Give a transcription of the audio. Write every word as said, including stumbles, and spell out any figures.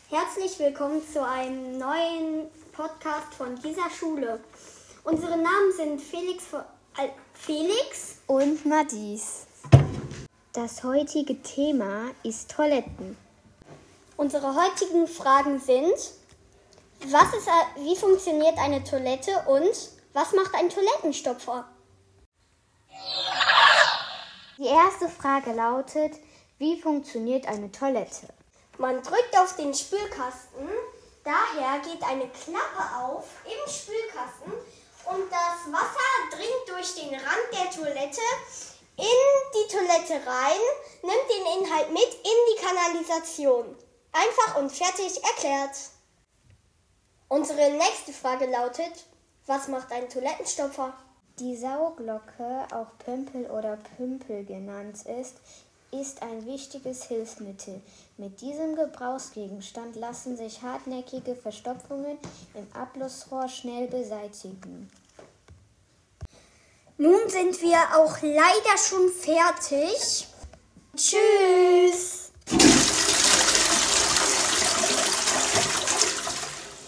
Herzlich willkommen zu einem neuen Podcast von dieser Schule. Unsere Namen sind Felix, äh, Felix und Madis. Das heutige Thema ist Toiletten. Unsere heutigen Fragen sind: Was ist, wie funktioniert eine Toilette und was macht ein Toilettenstopfer? Die erste Frage lautet: Wie funktioniert eine Toilette? Man drückt auf den Spülkasten, daher geht eine Klappe auf im Spülkasten und das Wasser dringt durch den Rand der Toilette in die Toilette rein, nimmt den Inhalt mit in die Kanalisation. Einfach und fertig erklärt. Unsere nächste Frage lautet: Was macht ein Toilettenstopfer? Die Sauglocke, auch Pömpel oder Pümpel genannt ist, ist ein wichtiges Hilfsmittel. Mit diesem Gebrauchsgegenstand lassen sich hartnäckige Verstopfungen im Abflussrohr schnell beseitigen. Nun sind wir auch leider schon fertig.